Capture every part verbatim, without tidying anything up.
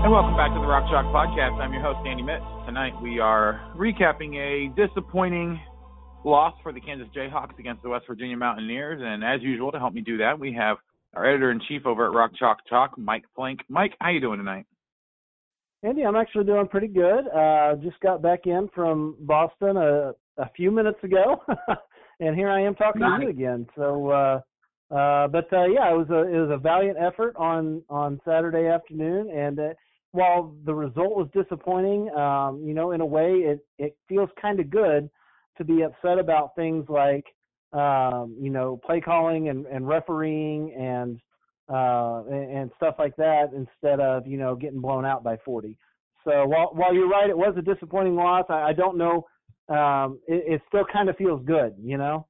And welcome back to the Rock Chalk Podcast. I'm your host, Andy Mitts. Tonight we are recapping a disappointing loss for the Kansas Jayhawks against the West Virginia Mountaineers. And as usual, to help me do that, we have our editor-in-chief over at Rock Chalk Talk, Mike Plank. Mike, how you doing tonight? Andy, I'm actually doing pretty good. Uh, just got back in from Boston a, a few minutes ago, and here I am talking nice. to you again. So, uh, uh, but uh, yeah, it was a it was a valiant effort on on Saturday afternoon, and uh, while the result was disappointing, um, you know, in a way, it, it feels kind of good to be upset about things like, um, you know, play calling and, and refereeing and, uh, and and stuff like that instead of, you know, getting blown out by forty. So while while you're right, it was a disappointing loss. I, I don't know. Um, it, it still kind of feels good, you know?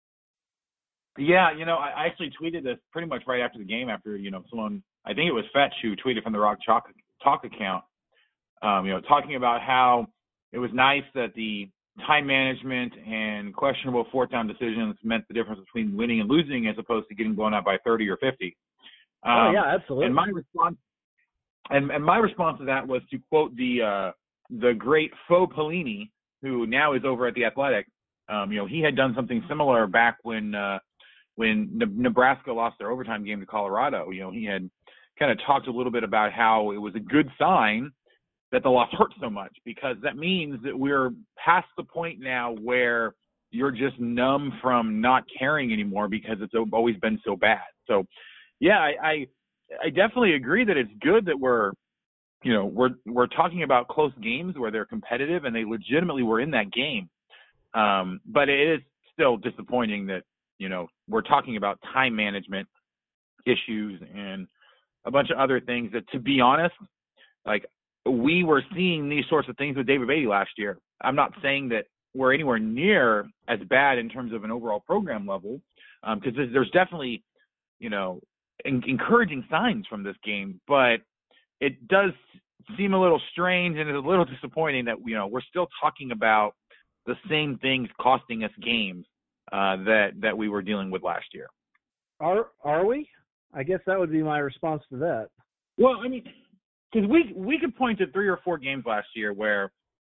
Yeah, you know, I actually tweeted this pretty much right after the game after, you know, someone, I think it was Fetch who tweeted from the Rock Chalk Talk account, um, you know, talking about how it was nice that the time management and questionable fourth down decisions meant the difference between winning and losing as opposed to getting blown out by thirty or fifty. Um, oh yeah, absolutely. And my response, and, and my response to that was to quote the uh, the great Faux Pelini, who now is over at the Athletic. Um, you know, he had done something similar back when uh, when Nebraska lost their overtime game to Colorado. You know, he had kind of talked a little bit about how it was a good sign that the loss hurt so much, because that means that we're past the point now where you're just numb from not caring anymore because it's always been so bad. So, yeah, I, I, I definitely agree that it's good that we're, you know, we're we're talking about close games where they're competitive and they legitimately were in that game. Um, but it is still disappointing that, you know, we're talking about time management issues and a bunch of other things that, to be honest, like, we were seeing these sorts of things with David Beatty last year. I'm not saying that we're anywhere near as bad in terms of an overall program level, because um, there's definitely, you know, en- encouraging signs from this game, but it does seem a little strange and it's a little disappointing that, you know, we're still talking about the same things costing us games uh, that that we were dealing with last year. Are are we? I guess that would be my response to that. Well, I mean, because we we could point to three or four games last year where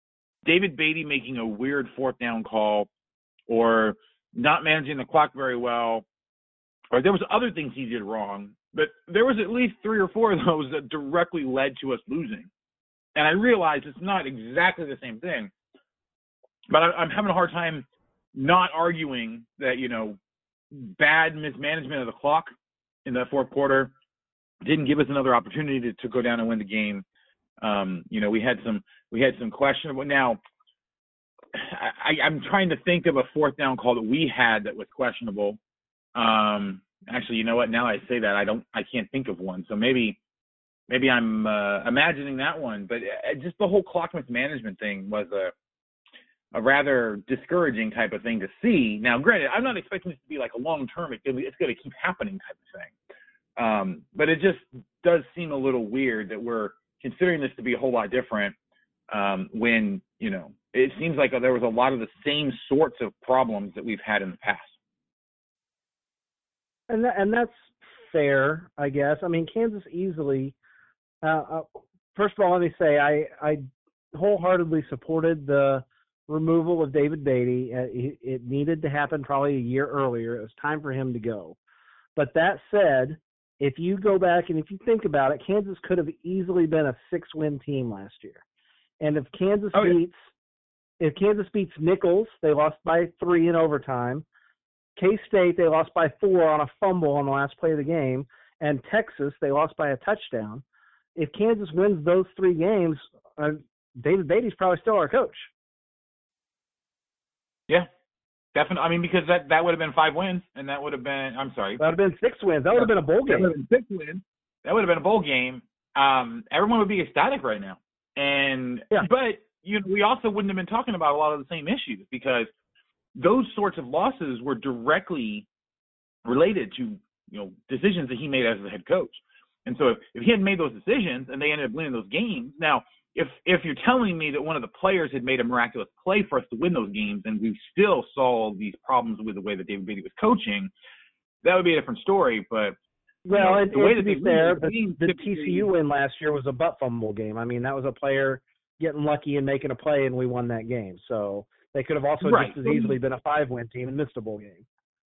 David Beatty making a weird fourth down call or not managing the clock very well, or there was other things he did wrong, but there was at least three or four of those that directly led to us losing. And I realize it's not exactly the same thing, but I, I'm having a hard time not arguing that, you know, bad mismanagement of the clock in the fourth quarter didn't give us another opportunity to, to go down and win the game. Um, you know, we had some we had some questionable. Now, I, I'm trying to think of a fourth down call that we had that was questionable. Um, actually, you know what? Now I say that, I don't, I can't think of one. So maybe, maybe I'm uh, imagining that one. But just the whole clock mismanagement thing was a a rather discouraging type of thing to see. Now, granted, I'm not expecting this to be like a long term. It's going to keep happening type of thing. Um, but it just does seem a little weird that we're considering this to be a whole lot different um, when, you know, it seems like there was a lot of the same sorts of problems that we've had in the past. And that, and that's fair, I guess. I mean, Kansas easily, uh, uh, first of all, let me say, I, I wholeheartedly supported the removal of David Beatty. Uh, it, it needed to happen probably a year earlier. It was time for him to go. But that said, if you go back and if you think about it, Kansas could have easily been a six-win team last year. And if Kansas oh, yeah. beats if Kansas beats Nichols, they lost by three in overtime. K-State, they lost by four on a fumble on the last play of the game. And Texas, they lost by a touchdown. If Kansas wins those three games, uh, David Beatty's probably still our coach. Yeah. Definitely. I mean, because that, that would have been five wins, and that would have been, I'm sorry. That would have been six wins. That would have been a bowl game. That would have been six wins. That would have been a bowl game. Um, everyone would be ecstatic right now. And, yeah. But, you know, we also wouldn't have been talking about a lot of the same issues because those sorts of losses were directly related to, you know, decisions that he made as the head coach. And so if, if he hadn't made those decisions and they ended up winning those games, now, If if you're telling me that one of the players had made a miraculous play for us to win those games and we still saw all these problems with the way that David Beatty was coaching, that would be a different story. But Well, you know, and, the way and that to be they fair, lose, the, teams the typically- T C U win last year was a butt fumble game. I mean, that was a player getting lucky and making a play, and we won that game. So they could have also Right. just as easily been a five-win team and missed a bowl game.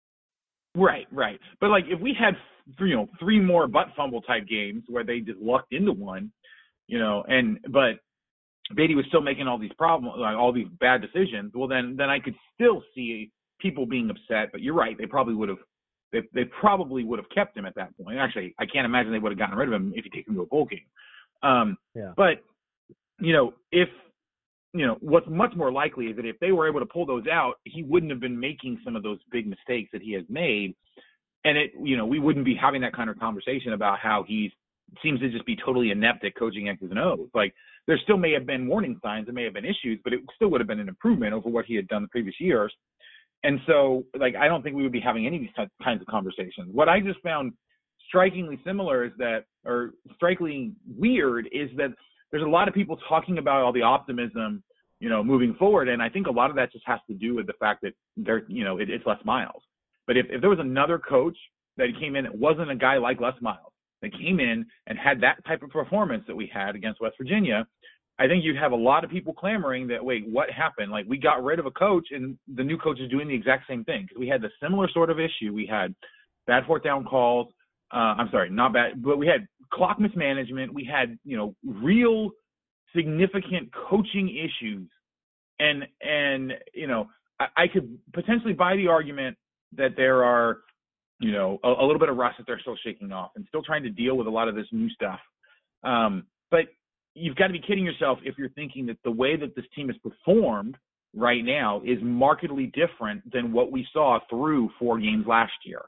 Right, right. But like if we had you know three more butt fumble type games where they just lucked into one, you know, and but Beatty was still making all these problems, like all these bad decisions. Well, then then I could still see people being upset. But you're right, they probably would have. They, they probably would have kept him at that point. Actually, I can't imagine they would have gotten rid of him if you take him to a bowl game. Um, yeah. But you know, if you know, what's much more likely is that if they were able to pull those out, he wouldn't have been making some of those big mistakes that he has made. And it, you know, we wouldn't be having that kind of conversation about how he seems to just be totally inept at coaching X's and O's. Like there still may have been warning signs, there may have been issues, but it still would have been an improvement over what he had done the previous years. And so, like, I don't think we would be having any of these kinds of conversations. What I just found strikingly similar is that, or strikingly weird, is that there's a lot of people talking about all the optimism, you know, moving forward. And I think a lot of that just has to do with the fact that there, you know, it, it's Les Miles. But if, if there was another coach that came in, it wasn't a guy like Les Miles that came in and had that type of performance that we had against West Virginia, I think you'd have a lot of people clamoring that, wait, what happened? Like, we got rid of a coach, and the new coach is doing the exact same thing. Because we had the similar sort of issue. We had bad fourth down calls. Uh, I'm sorry, not bad, but we had clock mismanagement. We had, you know, real significant coaching issues. And, and you know, I, I could potentially buy the argument that there are, you know, a, a little bit of rust that they're still shaking off and still trying to deal with a lot of this new stuff. Um, but you've got to be kidding yourself if you're thinking that the way that this team has performed right now is markedly different than what we saw through four games last year.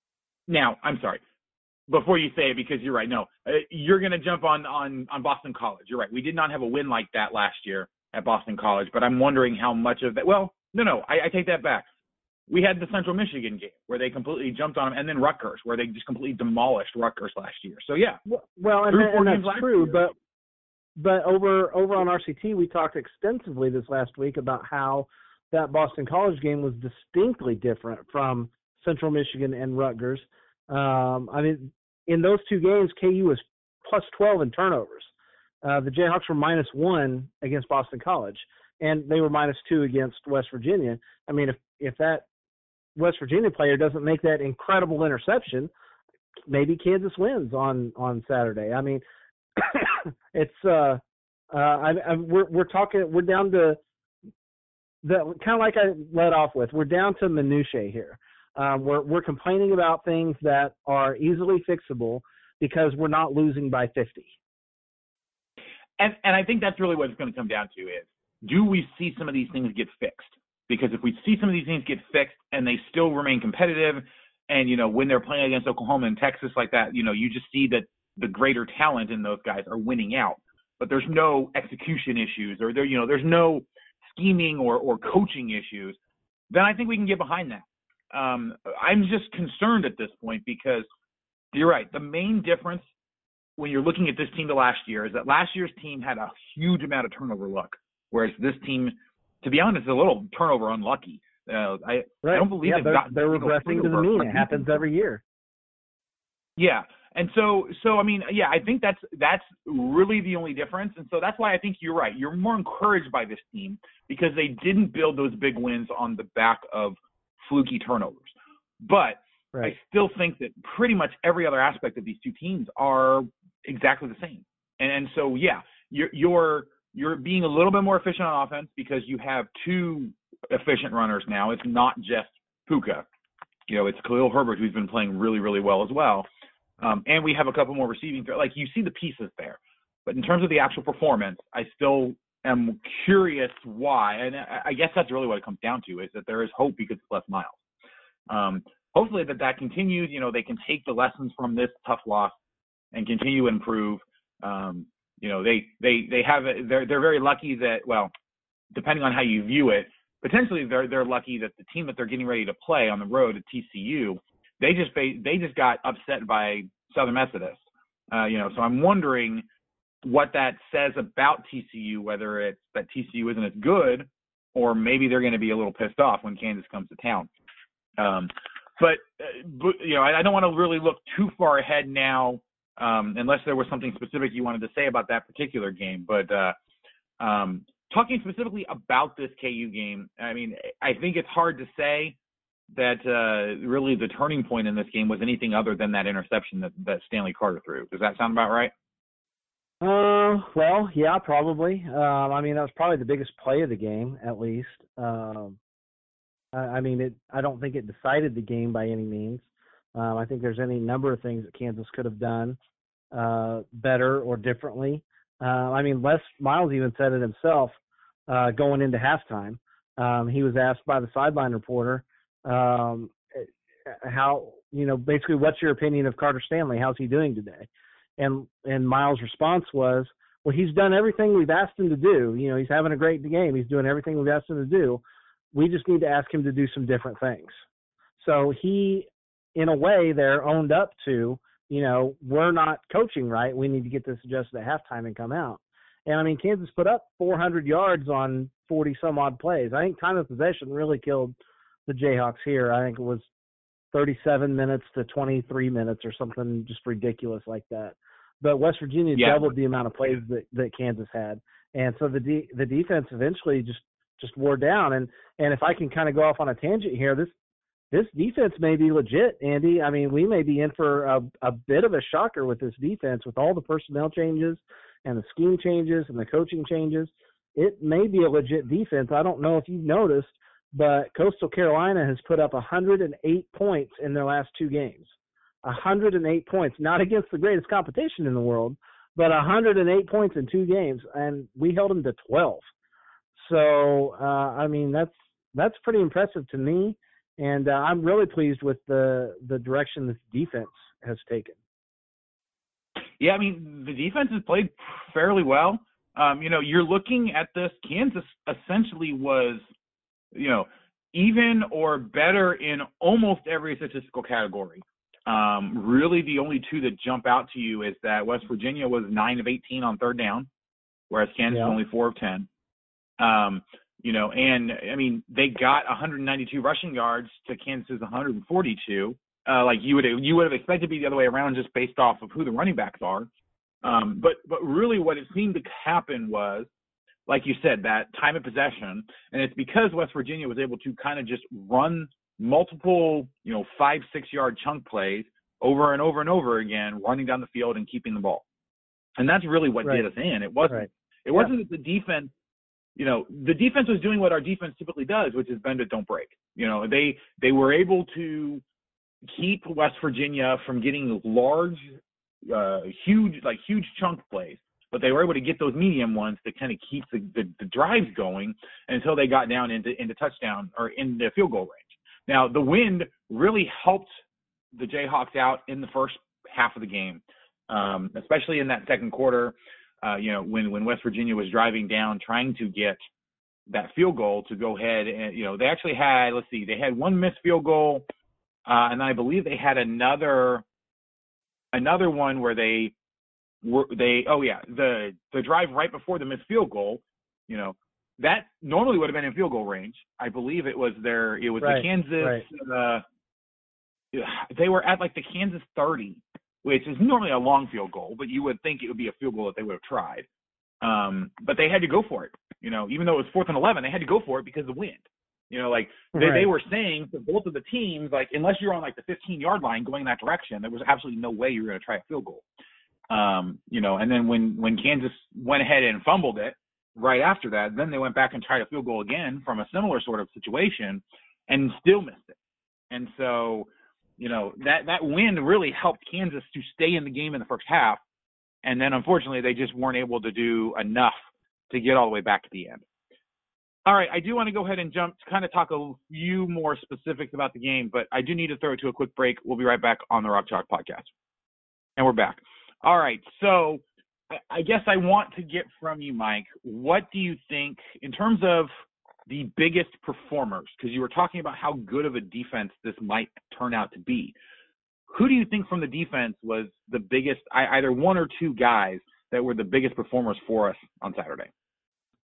Now, I'm sorry, before you say it, because you're right. No, uh, you're going to jump on, on, on Boston College. You're right. We did not have a win like that last year at Boston College, but I'm wondering how much of that, well, no, no, I, I take that back. We had the Central Michigan game where they completely jumped on them, and then Rutgers where they just completely demolished Rutgers last year. So, yeah. Well, and, and that's true, year. but But over over on R C T, we talked extensively this last week about how that Boston College game was distinctly different from Central Michigan and Rutgers. Um, I mean, in those two games, K U was plus twelve in turnovers. Uh, the Jayhawks were minus one against Boston College, and they were minus two against West Virginia. I mean, if, if that West Virginia player doesn't make that incredible interception, maybe Kansas wins on, on Saturday. I mean, it's uh, uh, I, I, we're we're talking. We're down to the kind of like I led off with. We're down to minutiae here. Um, we're we're complaining about things that are easily fixable because we're not losing by fifty. And and I think that's really what it's going to come down to is, do we see some of these things get fixed? Because if we see some of these things get fixed and they still remain competitive, and you know when they're playing against Oklahoma and Texas like that, you know you just see that the greater talent in those guys are winning out, but there's no execution issues or there, you know, there's no scheming or, or coaching issues, then I think we can get behind that. Um, I'm just concerned at this point because you're right. The main difference when you're looking at this team to last year is that last year's team had a huge amount of turnover luck, whereas this team, to be honest, is a little turnover unlucky. Uh, I, right. I don't believe yeah, they've gotten they're regressing to the mean. It happens every year. Yeah. And so, so I mean, yeah, I think that's that's really the only difference. And so that's why I think you're right. You're more encouraged by this team because they didn't build those big wins on the back of fluky turnovers. But right. I still think that pretty much every other aspect of these two teams are exactly the same. And, and so, yeah, you're you're you're being a little bit more efficient on offense because you have two efficient runners now. It's not just Puka. You know, it's Khalil Herbert who's been playing really, really well as well. Um, and we have a couple more receiving. Like, you see the pieces there. But in terms of the actual performance, I still am curious why. And I, I guess that's really what it comes down to, is that there is hope because it's Les Miles. Um, hopefully that that continues. You know, they can take the lessons from this tough loss and continue to improve. Um, you know, they, they, they have – they're they're very lucky that – well, depending on how you view it, potentially they're they're lucky that the team that they're getting ready to play on the road at T C U – They just they just got upset by Southern Methodist, uh, you know. So I'm wondering what that says about T C U, whether it's that T C U isn't as good, or maybe they're going to be a little pissed off when Kansas comes to town. Um, but, uh, but you know, I, I don't want to really look too far ahead now, um, unless there was something specific you wanted to say about that particular game. But uh, um, talking specifically about this K U game, I mean, I think it's hard to say that uh, really the turning point in this game was anything other than that interception that, that Stanley Carter threw. Does that sound about right? Uh, well, yeah, probably. Um, I mean, that was probably the biggest play of the game, at least. Um, I, I mean, it. I don't think it decided the game by any means. Um, I think there's any number of things that Kansas could have done uh, better or differently. Uh, I mean, Les Miles even said it himself uh, going into halftime. Um, he was asked by the sideline reporter, um, how, you know, basically, what's your opinion of Carter Stanley? How's he doing today? And and Miles' response was, well, he's done everything we've asked him to do. You know, he's having a great game. He's doing everything we've asked him to do. We just need to ask him to do some different things. So he, in a way, there owned up to, you know, we're not coaching right. We need to get this adjusted at halftime and come out. And, I mean, Kansas put up four hundred yards on forty-some-odd plays. I think time of possession really killed the Jayhawks here. I think it was thirty-seven minutes to twenty-three minutes or something just ridiculous like that. But West Virginia yeah. doubled the amount of plays that, that Kansas had. And so the de- the defense eventually just, just wore down. And, and if I can kind of go off on a tangent here, this this defense may be legit, Andy. I mean, we may be in for a, a bit of a shocker with this defense with all the personnel changes and the scheme changes and the coaching changes. It may be a legit defense. I don't know if you've noticed, but Coastal Carolina has put up one hundred eight points in their last two games. one hundred eight points, not against the greatest competition in the world, but one hundred eight points in two games, and we held them to twelve. So, uh, I mean, that's that's pretty impressive to me, and uh, I'm really pleased with the, the direction this defense has taken. Yeah, I mean, the defense has played fairly well. Um, you know, you're looking at this, Kansas essentially was – you know, even or better in almost every statistical category. Um, really, the only two that jump out to you is that West Virginia was nine of eighteen on third down, whereas Kansas yeah. was only four of ten. Um, you know, and, I mean, they got one hundred ninety-two rushing yards to Kansas's one hundred forty-two. Uh, like you would you would have expected to be the other way around just based off of who the running backs are. Um, but but really what it seemed to happen was, like you said, that time of possession, and it's because West Virginia was able to kind of just run multiple, you know, five, six-yard chunk plays over and over and over again, running down the field and keeping the ball. And that's really what right. did us in. It wasn't right. it wasn't yeah. that the defense, you know, the defense was doing what our defense typically does, which is bend it, don't break. You know, they they were able to keep West Virginia from getting large, uh, huge, like huge chunk plays. But they were able to get those medium ones to kind of keep the, the, the drives going until they got down into, into touchdown or in the field goal range. Now, the wind really helped the Jayhawks out in the first half of the game, um, especially in that second quarter, uh, you know, when, when West Virginia was driving down trying to get that field goal to go ahead. And, you know, they actually had, let's see, they had one missed field goal, uh, and I believe they had another another one where they – Were they oh yeah the the drive right before the missed field goal, you know, that normally would have been in field goal range. I believe it was their it was right, the Kansas right. uh, they were at like the Kansas thirty, which is normally a long field goal, but you would think it would be a field goal that they would have tried. Um, but they had to go for it, you know, even though it was fourth and eleven, they had to go for it because of the wind. You know, like they, right. they were saying to both of the teams, like unless you're on like the fifteen yard line going that direction, there was absolutely no way you were going to try a field goal. Um, you know, and then when, when Kansas went ahead and fumbled it right after that, then they went back and tried a field goal again from a similar sort of situation and still missed it. And so, you know, that, that win really helped Kansas to stay in the game in the first half. And then unfortunately they just weren't able to do enough to get all the way back to the end. All right, I do want to go ahead and jump to kind of talk a few more specifics about the game, but I do need to throw it to a quick break. We'll be right back on the Rock Chalk Podcast. And we're back. All right, so I guess I want to get from you, Mike, what do you think in terms of the biggest performers, because you were talking about how good of a defense this might turn out to be. Who do you think from the defense was the biggest, either one or two guys that were the biggest performers for us on Saturday?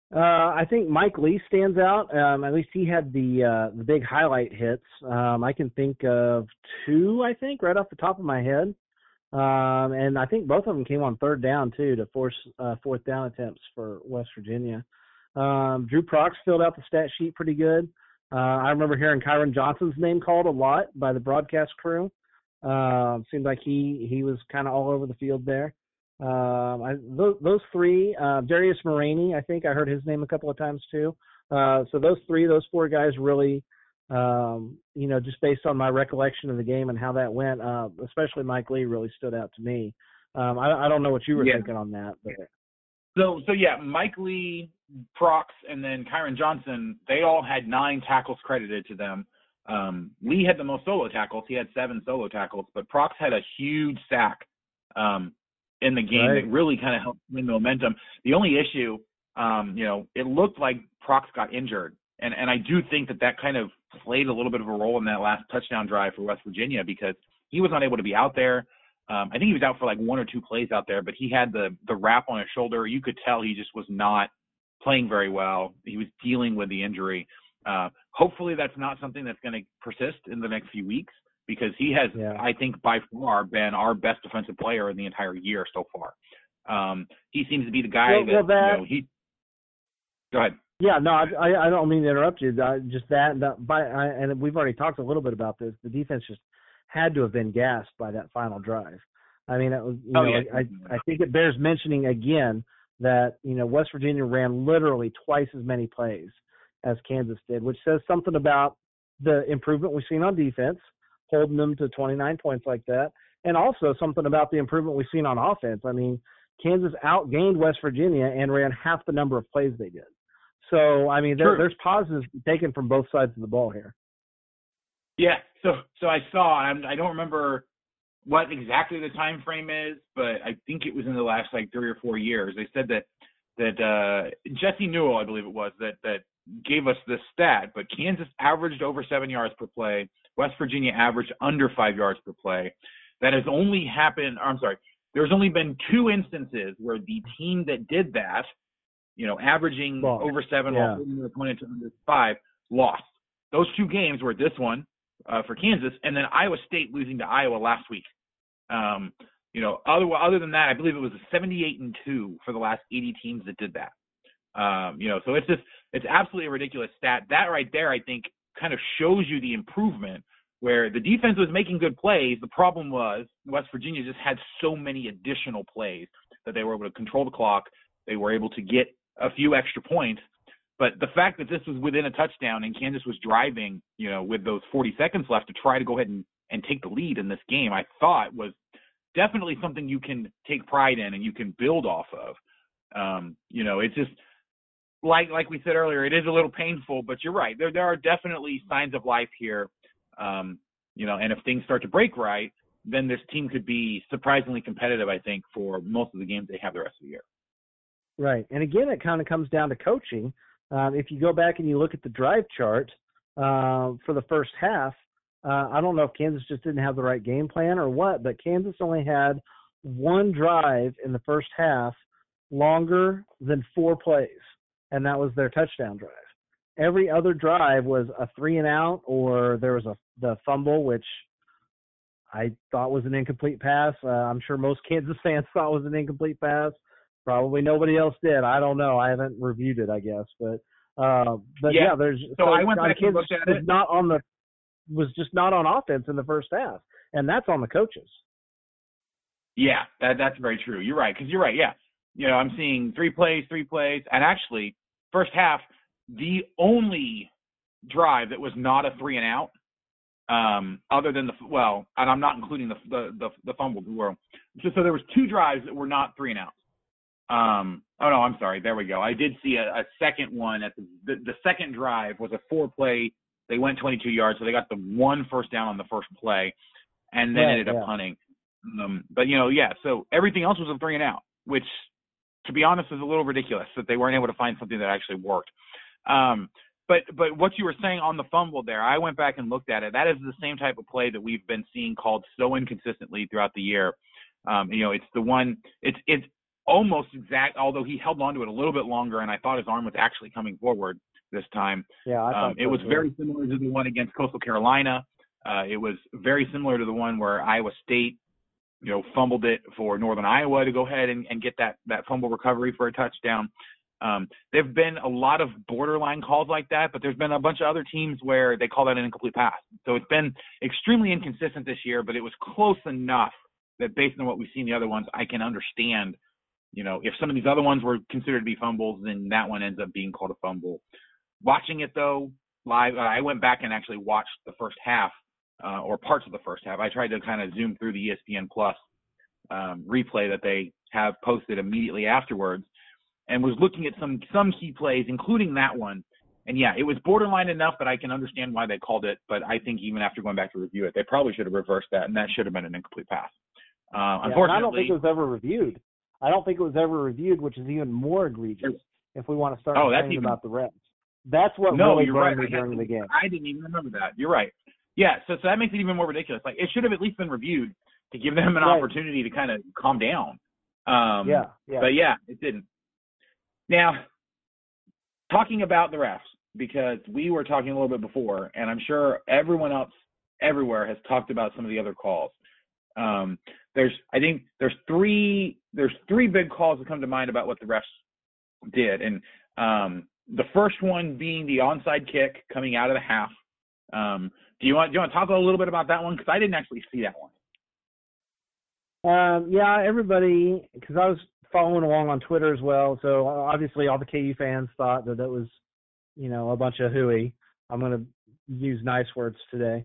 Uh, I think Mike Lee stands out. Um, at least he had the uh, the big highlight hits. Um, I can think of two, I think, right off the top of my head. Um, and I think both of them came on third down, too, to force uh, fourth down attempts for West Virginia. Um, Drew Prox filled out the stat sheet pretty good. Uh, I remember hearing Kyron Johnson's name called a lot by the broadcast crew. Uh, seemed like he, he was kind of all over the field there. Um, I, those, those three, uh, Darius Moraney, I think I heard his name a couple of times too. Uh, so those three, those four guys really, um, you know, just based on my recollection of the game and how that went, uh, especially Mike Lee really stood out to me. Um, I, I don't know what you were Yeah. thinking on that, but. So, so yeah, Mike Lee, Prox, and then Kyron Johnson, they all had nine tackles credited to them. Um, Lee had the most solo tackles. He had seven solo tackles, but Prox had a huge sack. Um, in the game Right. that really kind of helped win momentum. The only issue, um, you know, it looked like Prox got injured. And, and I do think that that kind of played a little bit of a role in that last touchdown drive for West Virginia because he was not able to be out there. Um, I think he was out for like one or two plays out there, but he had the, the wrap on his shoulder. You could tell he just was not playing very well. He was dealing with the injury. Uh, hopefully that's not something that's going to persist in the next few weeks, because he has, Yeah. I think, by far been our best defensive player in the entire year so far. Um, he seems to be the guy well, that, well, that, you know, he – go ahead. Yeah, no, I, I don't mean to interrupt you. I, just that, that by, I, and we've already talked a little bit about this. The defense just had to have been gassed by that final drive. I mean, it was, you Oh, know, yeah. I, I think it bears mentioning again that, you know, West Virginia ran literally twice as many plays as Kansas did, which says something about the improvement we've seen on defense, holding them to twenty-nine points like that, and also something about the improvement we've seen on offense. I mean, Kansas outgained West Virginia and ran half the number of plays they did. So, I mean, there, there's positives taken from both sides of the ball here. Yeah, so so I saw, and I don't remember what exactly the time frame is, but I think it was in the last like three or four years. They said that that uh, Jesse Newell, I believe it was, that that gave us this stat, but Kansas averaged over seven yards per play. West Virginia averaged under five yards per play. That has only happened, or I'm sorry, there's only been two instances where the team that did that, you know, averaging Lost. over seven Yeah. while holding their opponent to under five, lost. Those two games were this one uh, for Kansas, and then Iowa State losing to Iowa last week. Um, you know, other other than that, I believe it was a seventy-eight and two for the last eighty teams that did that. Um, you know, so it's just it's absolutely a ridiculous stat. That right there, I think, kind of shows you the improvement where the defense was making good plays. The problem was West Virginia just had so many additional plays that they were able to control the clock. They were able to get a few extra points. But the fact that this was within a touchdown and Kansas was driving, you know, with those forty seconds left to try to go ahead and, and take the lead in this game, I thought was definitely something you can take pride in and you can build off of. Um, you know, it's just like like we said earlier, it is a little painful, but you're right. There there are definitely signs of life here. Um, you know, and if things start to break right, then this team could be surprisingly competitive, I think, for most of the games they have the rest of the year. Right. And again, it kind of comes down to coaching. Um, if you go back and you look at the drive chart uh, for the first half, uh, I don't know if Kansas just didn't have the right game plan or what, but Kansas only had one drive in the first half longer than four plays, and that was their touchdown drive. Every other drive was a three and out, or there was a the fumble, which I thought was an incomplete pass. Uh, I'm sure most Kansas fans thought was an incomplete pass. Probably nobody else did. I don't know. I haven't reviewed it, I guess, but uh, but yeah, yeah there's so, so I went back and looked at it. Not on the was just not on offense in the first half, and that's on the coaches. Yeah, that that's very true. You're right, because you're right. Yeah, you know, I'm seeing three plays, three plays, and actually, first half, the only drive that was not a three and out, um, other than the well, and I'm not including the the the, the fumble. So, so there was two drives that were not three and outs. Um, oh no, I'm sorry. There we go. I did see a, a second one at the, the the second drive was a four play. They went twenty-two yards, so they got the one first down on the first play, and then right, ended up yeah. punting. Um, but you know, yeah. So everything else was a three and out, which, to be honest, is a little ridiculous that they weren't able to find something that actually worked. Um, but but what you were saying on the fumble there, I went back and looked at it. That is the same type of play that we've been seeing called so inconsistently throughout the year. Um, you know, it's the one. It's it's. almost exact, although he held on to it a little bit longer, and I thought his arm was actually coming forward this time. Yeah, I thought um, it so, was too. very similar to the one against Coastal Carolina. Uh, it was very similar to the one where Iowa State, you know, fumbled it for Northern Iowa to go ahead and, and get that, that fumble recovery for a touchdown. Um, there have been a lot of borderline calls like that, but there's been a bunch of other teams where they call that an incomplete pass. So it's been extremely inconsistent this year, but it was close enough that based on what we've seen the other ones, I can understand, you know, if some of these other ones were considered to be fumbles, then that one ends up being called a fumble. Watching it, though, live, I went back and actually watched the first half uh, or parts of the first half. I tried to kind of zoom through the E S P N Plus um, replay that they have posted immediately afterwards, and was looking at some some key plays, including that one. And, yeah, it was borderline enough that I can understand why they called it, but I think even after going back to review it, they probably should have reversed that, and that should have been an incomplete pass. Uh, yeah, unfortunately, I don't think it was ever reviewed. I don't think it was ever reviewed, which is even more egregious if we want to start oh, complaining even, about the refs. That's what no, really you're burned right. me during the game. I didn't even remember that. You're right. Yeah, so, so that makes it even more ridiculous. Like, it should have at least been reviewed to give them an right. opportunity to kind of calm down. Um, yeah, yeah. But, yeah, it didn't. Now, talking about the refs, because we were talking a little bit before, and I'm sure everyone else everywhere has talked about some of the other calls. Um, there's, I think there's three, there's three big calls that come to mind about what the refs did. And um, the first one being the onside kick coming out of the half. Um, do you want, do you want to talk a little bit about that one? Because I didn't actually see that one. Um, yeah, everybody, because I was following along on Twitter as well. So obviously all the K U fans thought that that was, you know, a bunch of hooey. I'm going to use nice words today.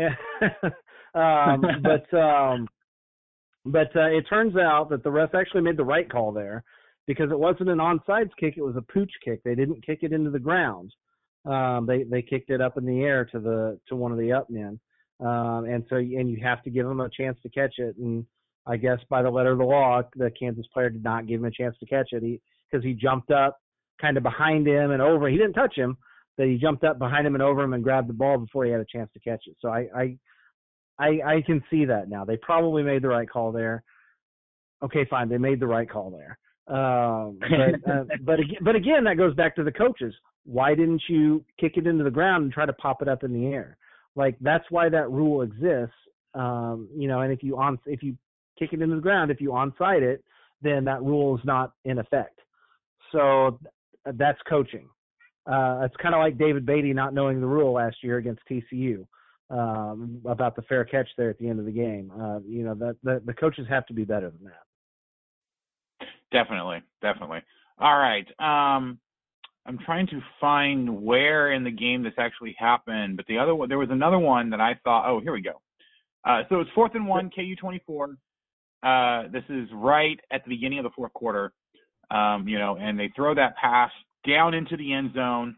um, but um, but uh, it turns out that the refs actually made the right call there, because it wasn't an onside kick. It was a pooch kick. They didn't kick it into the ground. Um, they they kicked it up in the air to the to one of the up men. Um, and so and you have to give them a chance to catch it. And I guess by the letter of the law, the Kansas player did not give him a chance to catch it because he, he jumped up kind of behind him and over. He didn't touch him, but he jumped up behind him and over him and grabbed the ball before he had a chance to catch it. So I I I, I can see that now. They probably made the right call there. Okay, fine, they made the right call there. Um, but uh, but again, but again, that goes back to the coaches. Why didn't you kick it into the ground and try to pop it up in the air? Like, that's why that rule exists. Um, you know, and if you on if you kick it into the ground, if you onside it, then that rule is not in effect. So that's coaching. Uh, it's kind of like David Beatty not knowing the rule last year against T C U um, about the fair catch there at the end of the game. Uh, you know, that the, the coaches have to be better than that. Definitely, definitely. All right. Um, I'm trying to find where in the game this actually happened, but the other one, there was another one that I thought, oh, here we go. Uh, so it's fourth and one, K U twenty-four. Uh, this is right at the beginning of the fourth quarter, um, you know, and they throw that pass down into the end zone.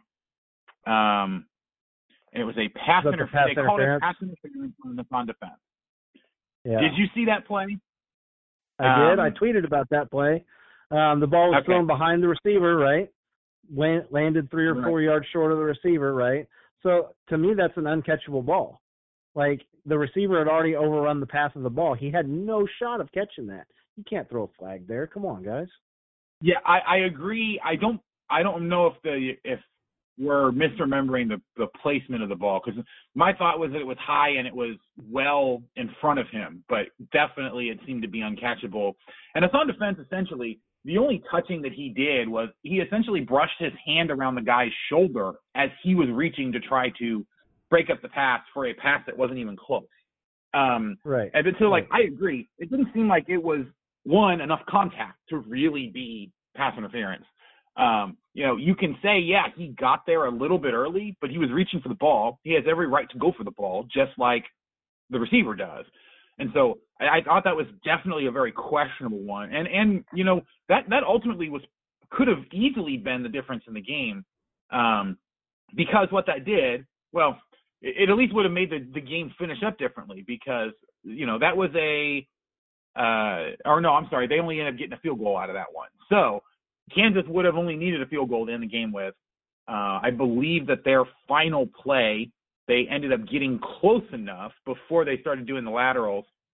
Um, and it was a pass the interference. Pass they called interference? it pass interference on the on defense. Yeah. Did you see that play? I did. Um, I tweeted about that play. Um, the ball was okay. thrown behind the receiver, right? Went, landed three or Right. four yards short of the receiver, right? So to me, that's an uncatchable ball. Like, the receiver had already overrun the pass of the ball. He had no shot of catching that. You can't throw a flag there. Come on, guys. Yeah, I, I agree. I don't I don't know if the if we're misremembering the, the placement of the ball, because my thought was that it was high and it was well in front of him, but definitely it seemed to be uncatchable. And it's on defense, essentially. The only touching that he did was he essentially brushed his hand around the guy's shoulder as he was reaching to try to break up the pass for a pass that wasn't even close. Um, right. And so, like, right. I agree. It didn't seem like it was, one, enough contact to really be pass interference. Um, you know, you can say, yeah, he got there a little bit early, but he was reaching for the ball. He has every right to go for the ball, just like the receiver does. And so I, I thought that was definitely a very questionable one. And, and you know, that, that ultimately was could have easily been the difference in the game, um, because what that did, well, it, it at least would have made the, the game finish up differently, because, you know, that was a uh, – or no, I'm sorry, they only ended up getting a field goal out of that one. So Kansas would have only needed a field goal to end the game with. Uh, I believe that their final play, they ended up getting close enough before they started doing the laterals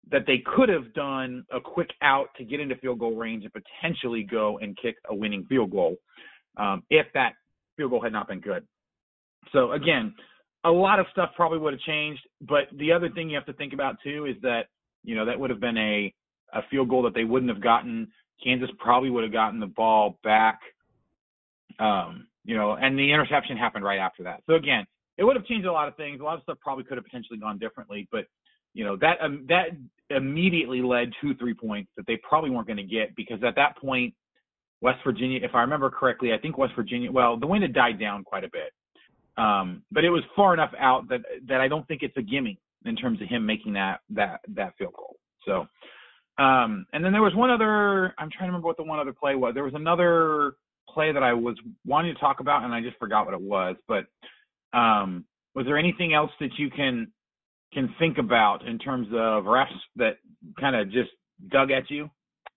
that they could have done a quick out to get into field goal range and potentially go and kick a winning field goal um, if that field goal had not been good. So, again, a lot of stuff probably would have changed. But the other thing you have to think about, too, is that, you know, that would have been a, a field goal that they wouldn't have gotten. Kansas probably would have gotten the ball back, um, you know, and the interception happened right after that. So, again, it would have changed a lot of things. A lot of stuff probably could have potentially gone differently. But, you know, that um, that immediately led to three points that they probably weren't going to get because at that point, West Virginia, if I remember correctly, I think West Virginia, well, the wind had died down quite a bit. Um, but it was far enough out that that I don't think it's a gimme in terms of him making that that that field goal. So, um, and then there was one other. I'm trying to remember what the one other play was. There was another play that I was wanting to talk about, and I just forgot what it was. But um, was there anything else that you can can think about in terms of refs that kind of just dug at you?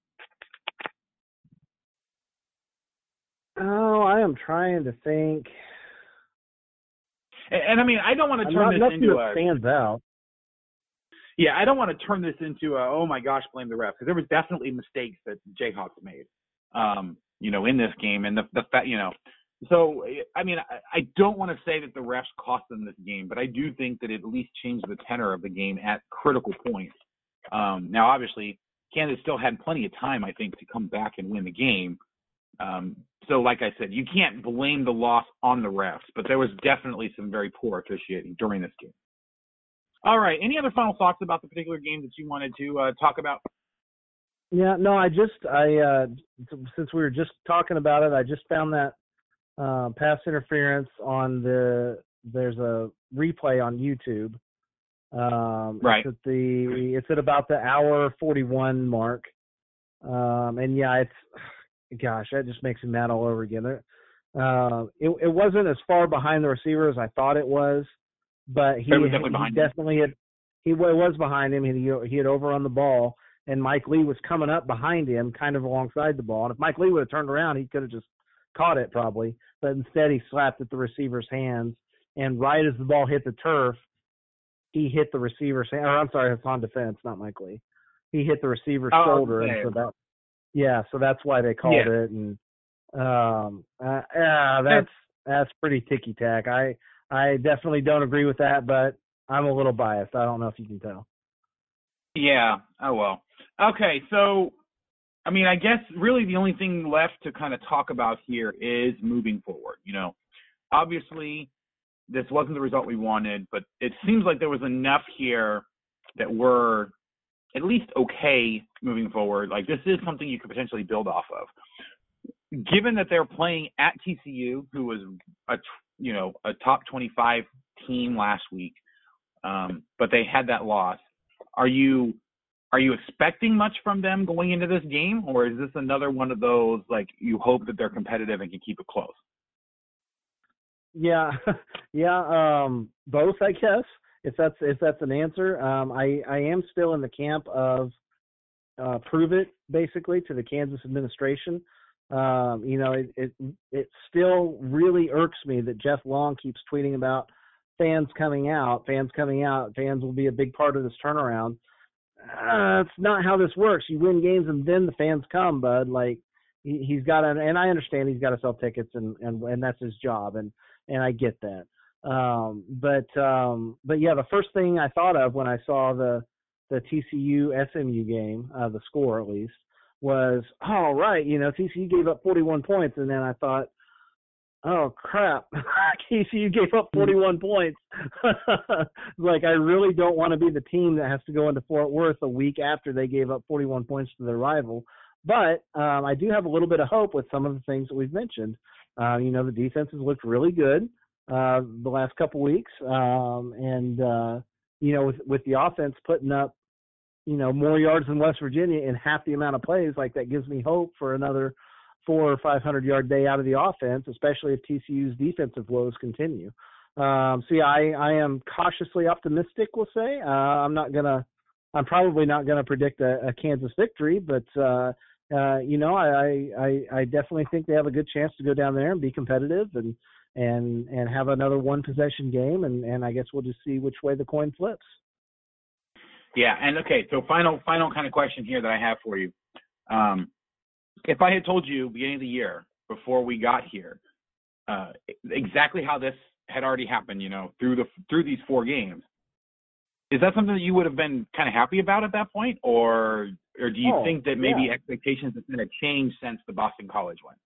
Oh, I am trying to think. And, and I mean, I don't want to turn not, this into that a stands out. Yeah, I don't want to turn this into a oh my gosh, blame the refs, because there was definitely mistakes that Jayhawks made, um, you know, in this game, and the the fact, you know, so I mean, I, I don't want to say that the refs cost them this game, but I do think that it at least changed the tenor of the game at critical points. Um, now, obviously, Kansas still had plenty of time, I think, to come back and win the game. Um, so, like I said, you can't blame the loss on the refs, but there was definitely some very poor officiating during this game. All right. Any other final thoughts about the particular game that you wanted to uh, talk about? Yeah, no, I just, I uh, since we were just talking about it, I just found that uh, pass interference on the, there's a replay on YouTube. Um, right. It's at the, it's at about the hour forty-one mark. Um, and yeah, it's, gosh, that just makes me mad all over again. Uh, it, it wasn't as far behind the receiver as I thought it was, but he, was definitely, he definitely had, he was behind him. He, he had overrun the ball, and Mike Lee was coming up behind him, kind of alongside the ball. And if Mike Lee would have turned around, he could have just caught it probably, but instead he slapped at the receiver's hands, and right as the ball hit the turf, he hit the receiver's hand, or I'm sorry, it's on defense, not Mike Lee. He hit the receiver's oh, shoulder, okay. and so that, yeah, so that's why they called yeah. it. And um, uh, yeah, that's that's pretty ticky tack. I I definitely don't agree with that, but I'm a little biased. I don't know if you can tell. Yeah. Oh well. Okay. So, I mean, I guess really the only thing left to kind of talk about here is moving forward. You know, obviously this wasn't the result we wanted, but it seems like there was enough here that we're at least okay moving forward. Like, this is something you could potentially build off of. Given that they're playing at T C U, who was a, you know, a top twenty-five team last week, um, but they had that loss. Are you are you expecting much from them going into this game, or is this another one of those, like, you hope that they're competitive and can keep it close? Yeah, yeah, um, both, I guess. If that's if that's an answer, um, I I am still in the camp of uh, prove it, basically, to the Kansas administration. Um, you know, it, it it still really irks me that Jeff Long keeps tweeting about fans coming out, fans coming out, fans will be a big part of this turnaround. Uh, it's not how this works. You win games and then the fans come, bud. Like, he, he's got to, and I understand he's got to sell tickets, and, and and that's his job, and and I get that. Um, but um, but yeah, the first thing I thought of when I saw the the T C U S M U game, uh, the score at least, was, oh, right, you know, T C U gave up forty-one points, and then I thought, oh, crap, T C U gave up forty-one points. Like, I really don't want to be the team that has to go into Fort Worth a week after they gave up forty-one points to their rival. But um, I do have a little bit of hope with some of the things that we've mentioned. Uh, you know, the defense has looked really good uh, the last couple weeks. Um, and, uh, you know, with, with the offense putting up, you know, more yards than West Virginia in half the amount of plays, like, that gives me hope for another four or five hundred yard day out of the offense, especially if T C U's defensive woes continue. Um, so yeah, I, I am cautiously optimistic, we'll say. Uh, I'm not gonna, I'm probably not gonna predict a, a Kansas victory, but uh, uh, you know, I, I, I definitely think they have a good chance to go down there and be competitive and and and have another one possession game, and, and I guess we'll just see which way the coin flips. Yeah, and okay, so final final kind of question here that I have for you. Um, if I had told you beginning of the year, before we got here, uh, exactly how this had already happened, you know, through the through these four games, is that something that you would have been kind of happy about at that point, or or do you Oh, think that maybe yeah. expectations have kind of changed since the Boston College one?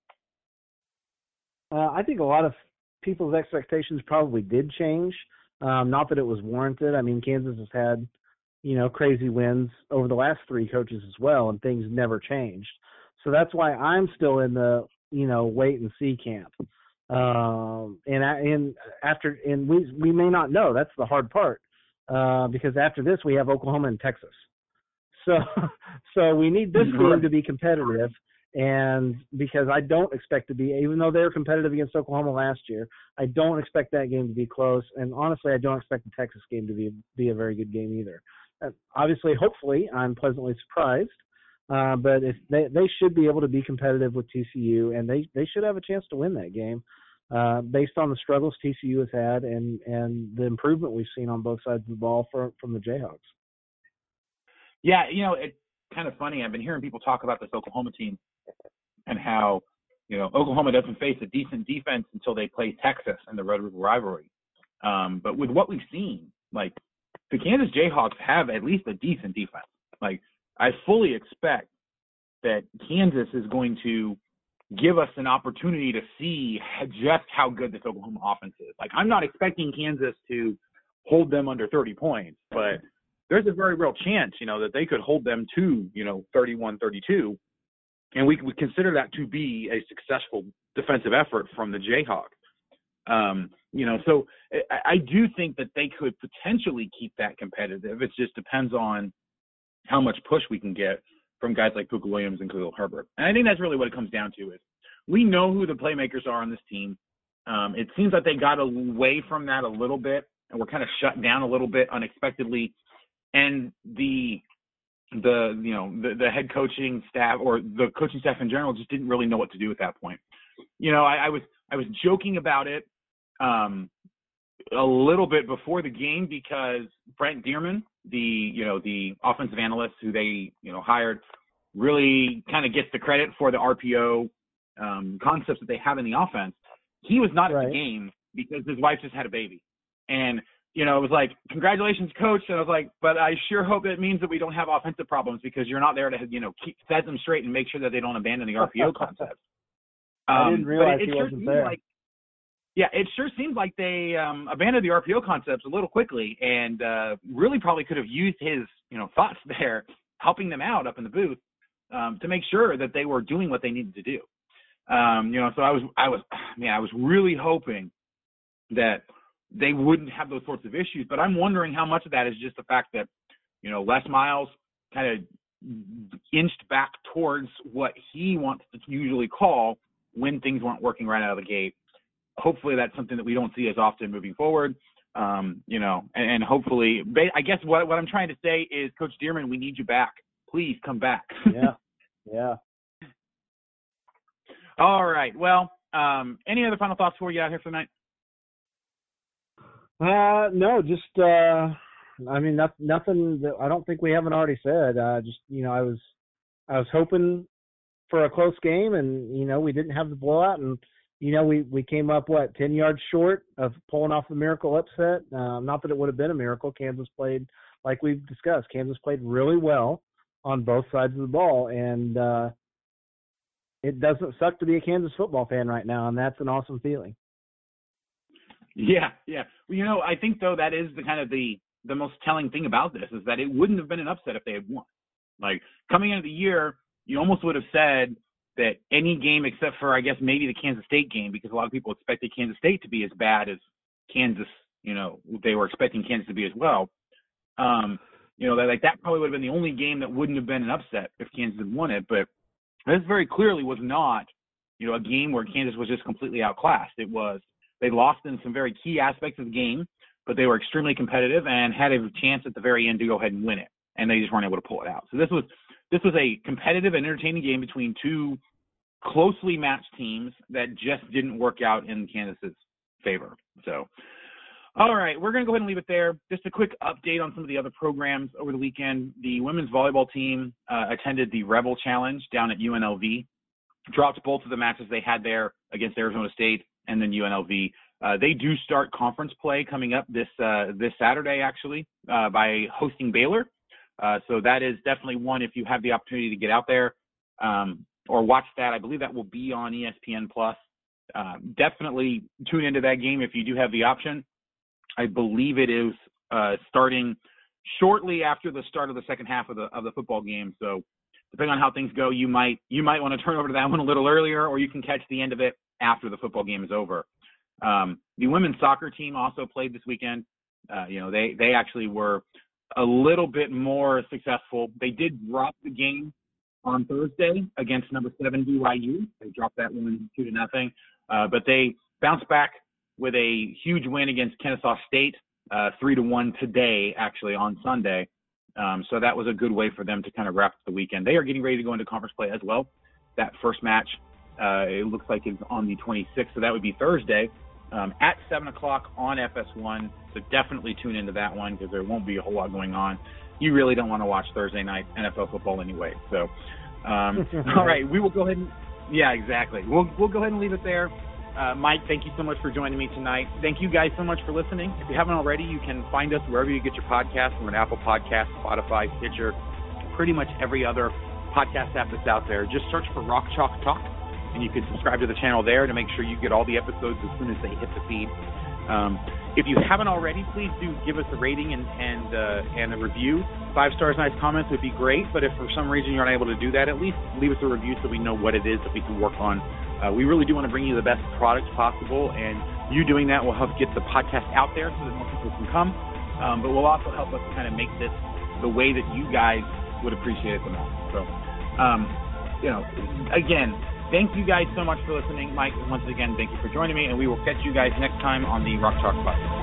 Uh, I think a lot of people's expectations probably did change. Um, not that it was warranted. I mean, Kansas has had, you know, crazy wins over the last three coaches as well, and things never changed. So that's why I'm still in the, you know, wait and see camp. Um, and I, and after and we we may not know. That's the hard part, uh, because after this we have Oklahoma and Texas. So so we need this game to be competitive. And because I don't expect to be, even though they were competitive against Oklahoma last year, I don't expect that game to be close. And honestly, I don't expect the Texas game to be be a very good game either. Uh, obviously, hopefully, I'm pleasantly surprised. Uh, but if they they should be able to be competitive with T C U, and they, they should have a chance to win that game, uh, based on the struggles T C U has had and, and the improvement we've seen on both sides of the ball for, from the Jayhawks. Yeah, you know, it's kind of funny. I've been hearing people talk about this Oklahoma team and how, you know, Oklahoma doesn't face a decent defense until they play Texas in the Red River rivalry. Um, but with what we've seen, like, the Kansas Jayhawks have at least a decent defense. Like, I fully expect that Kansas is going to give us an opportunity to see just how good this Oklahoma offense is. Like, I'm not expecting Kansas to hold them under thirty points, but there's a very real chance, you know, that they could hold them to, you know, thirty-one, thirty-two. And we would consider that to be a successful defensive effort from the Jayhawks. Um, you know, so I, I do think that they could potentially keep that competitive. It just depends on how much push we can get from guys like Pooka Williams and Khalil Herbert. And I think that's really what it comes down to is we know who the playmakers are on this team. Um, it seems like they got away from that a little bit and were kind of shut down a little bit unexpectedly. And the the you know the, the head coaching staff or the coaching staff in general just didn't really know what to do at that point. You know, I, I was I was joking about it um, a little bit before the game because Brent Dearman, the you know the offensive analyst who they you know hired, really kind of gets the credit for the R P O um, concepts that they have in the offense. He was not Right. at the game because his wife just had a baby, and you know, it was like, congratulations, coach. And I was like, but I sure hope it means that we don't have offensive problems because you're not there to, you know, keep set them straight and make sure that they don't abandon the R P O concept. Um, I didn't realize but it, it he sure wasn't seems there. Like, yeah, it sure seems like they um, abandoned the R P O concepts a little quickly and uh, really probably could have used his, you know, thoughts there, helping them out up in the booth um, to make sure that they were doing what they needed to do. Um, you know, so I was, I was, man, I was really hoping that they wouldn't have those sorts of issues. But I'm wondering how much of that is just the fact that, you know, Les Miles kind of inched back towards what he wants to usually call when things weren't working right out of the gate. Hopefully that's something that we don't see as often moving forward. Um, you know, and, and hopefully, I guess what, what I'm trying to say is, Coach Dearman, we need you back. Please come back. Yeah. Yeah. All right. Well, um, any other final thoughts before we get out here for the night? Uh, no, just, uh, I mean, not, nothing that I don't think we haven't already said. Uh, just, you know, I was, I was hoping for a close game and, you know, we didn't have the blowout and, you know, we, we came up, what, ten yards short of pulling off the miracle upset. Uh, not that it would have been a miracle. Kansas played, like we've discussed, Kansas played really well on both sides of the ball. And, uh, it doesn't suck to be a Kansas football fan right now. And that's an awesome feeling. Yeah, yeah. Well, you know, I think though that is the kind of the the most telling thing about this is that it wouldn't have been an upset if they had won. Like coming into the year, you almost would have said that any game except for I guess maybe the Kansas State game, because a lot of people expected Kansas State to be as bad as Kansas. You know, they were expecting Kansas to be as well. Um, you know, that like that probably would have been the only game that wouldn't have been an upset if Kansas had won it. But this very clearly was not, you know, a game where Kansas was just completely outclassed. It was. They lost in some very key aspects of the game, but they were extremely competitive and had a chance at the very end to go ahead and win it, and they just weren't able to pull it out. So this was this was a competitive and entertaining game between two closely matched teams that just didn't work out in Kansas's favor. So, All right, we're going to go ahead and leave it there. Just a quick update on some of the other programs over the weekend. The women's volleyball team uh, attended the Rebel Challenge down at U N L V, dropped both of the matches they had there against Arizona State and then U N L V. Uh, they do start conference play coming up this uh, this Saturday, actually, uh, by hosting Baylor. Uh, so that is definitely one if you have the opportunity to get out there um, or watch that. I believe that will be on E S P N Plus. Uh, definitely tune into that game if you do have the option. I believe it is uh, starting shortly after the start of the second half of the of the football game. So depending on how things go, you might you might want to turn over to that one a little earlier, or you can catch the end of it after the football game is over. Um, the women's soccer team also played this weekend. Uh, you know, they they actually were a little bit more successful. They did drop the game on Thursday against number seven B Y U. They dropped that one two to nothing, uh, but they bounced back with a huge win against Kennesaw State, uh, three to one today, actually on Sunday. Um, so that was a good way for them to kind of wrap up the weekend. They are getting ready to go into conference play as well. That first match, uh, it looks like it's on the twenty-sixth, so that would be Thursday um, at seven o'clock on F S one. So definitely tune into that one because there won't be a whole lot going on. You really don't want to watch Thursday night N F L football anyway. So, um, all right, we will go ahead and yeah, exactly. We'll we'll go ahead and leave it there. Uh, Mike, thank you so much for joining me tonight. Thank you guys so much for listening. If you haven't already, you can find us wherever you get your podcasts. We're on Apple Podcasts, Spotify, Stitcher, pretty much every other podcast app that's out there. Just search for Rock Chalk Talk, and you can subscribe to the channel there to make sure you get all the episodes as soon as they hit the feed. Um, if you haven't already, please do give us a rating and and, uh, and a review. Five stars, nice comments would be great, but if for some reason you're unable to do that, at least leave us a review so we know what it is that we can work on. Uh, we really do want to bring you the best products possible, and you doing that will help get the podcast out there so that more people can come, um, but will also help us kind of make this the way that you guys would appreciate it the most. So, um, you know, again, thank you guys so much for listening. Mike, once again, thank you for joining me, and we will catch you guys next time on the Rock Chalk Podcast.